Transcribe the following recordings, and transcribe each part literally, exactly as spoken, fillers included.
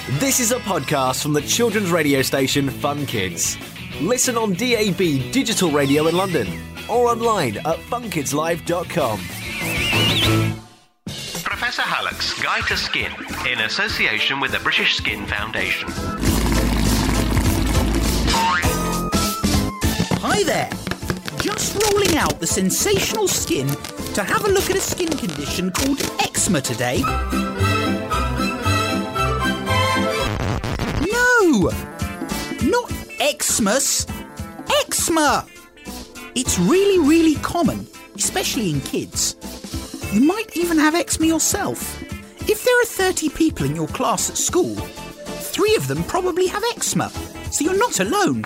This is a podcast from the children's radio station Fun Kids. Listen on D A B Digital Radio in London or online at fun kids live dot com. Professor Hallock's Guide to Skin in association with the British Skin Foundation. Hi there! Just rolling out the sensational Skin to have a look at a skin condition called eczema today. No! Not Xmas! Eczema! It's really, really common, especially in kids. You might even have eczema yourself. If there are thirty people in your class at school, three of them probably have eczema, so you're not alone.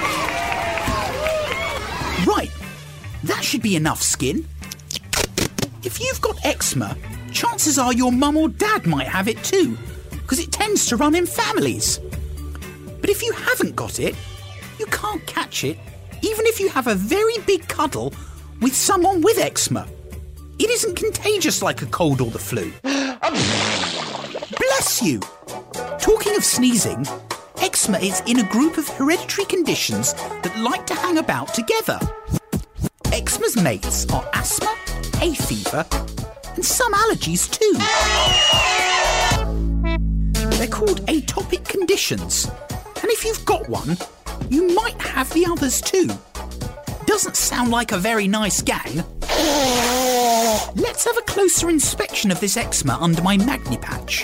Right, that should be enough Skin. If you've got eczema, chances are your mum or dad might have it too, because it tends to run in families. But if you haven't got it, you can't catch it, even if you have a very big cuddle with someone with eczema. It isn't contagious like a cold or the flu. Bless you! Talking of sneezing, eczema is in a group of hereditary conditions that like to hang about together. Eczema's mates are asthma, hay fever, and some allergies too. They're called atopic conditions, and if you've got one, you might have the others too. Doesn't sound like a very nice gang. Let's have a closer inspection of this eczema under my Magnipatch.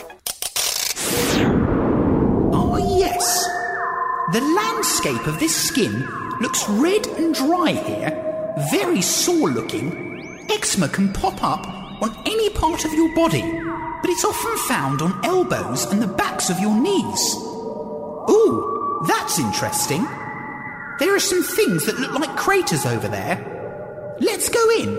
Ah yes, the landscape of this skin looks red and dry here, very sore looking. Eczema can pop up on any part of your body, but it's often found on elbows and the backs of your knees. Ooh, that's interesting. There are some things that look like craters over there. Let's go in.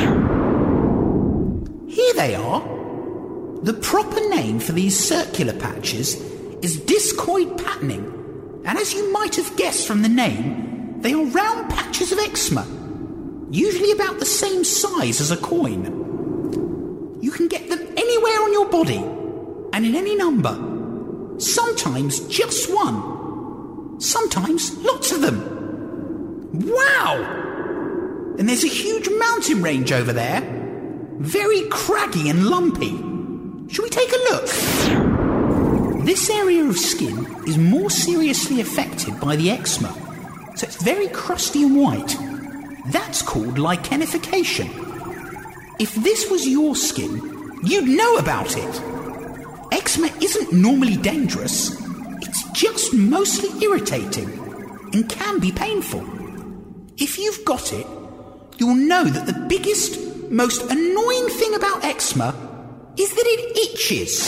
Here they are. The proper name for these circular patches is discoid patterning, and as you might have guessed from the name, they are round patches of eczema, usually about the same size as a coin. You can get them anywhere on your body, and in any number. Sometimes just one. Sometimes lots of them. Wow! And there's a huge mountain range over there. Very craggy and lumpy. Shall we take a look? This area of skin is more seriously affected by the eczema, so it's very crusty and white. That's called lichenification. If this was your skin, you'd know about it. Eczema isn't normally dangerous. It's just mostly irritating and can be painful. If you've got it, you'll know that the biggest, most annoying thing about eczema is that it itches.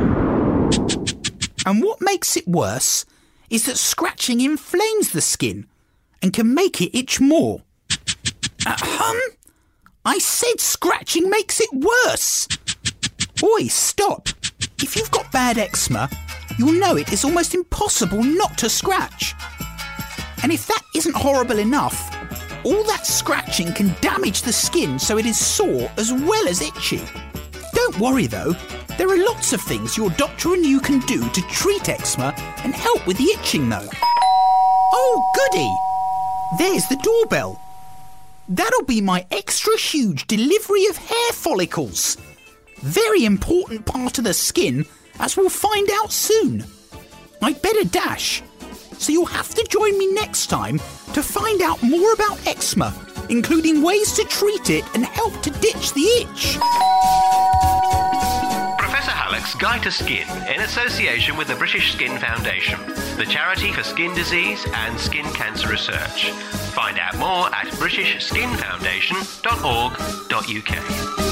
And what makes it worse is that scratching inflames the skin and can make it itch more. Uh, hum? I said scratching makes it worse. Oi, stop. If you've got bad eczema, you'll know it is almost impossible not to scratch. And if that isn't horrible enough, all that scratching can damage the skin so it is sore as well as itchy. Don't worry though, there are lots of things your doctor and you can do to treat eczema and help with the itching though. Oh goody! There's the doorbell. That'll be my extra huge delivery of hair follicles. Very important part of the skin, as we'll find out soon. I'd better dash, so you'll have to join me next time to find out more about eczema, including ways to treat it and help to ditch the itch. Professor Hallock's Guide to Skin in association with the British Skin Foundation, the charity for skin disease and skin cancer research. Find out more at british skin foundation dot org dot U K.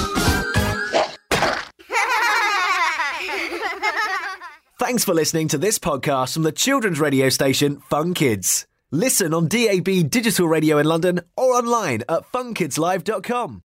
Thanks for listening to this podcast from the children's radio station Fun Kids. Listen on D A B Digital Radio in London or online at fun kids live dot com.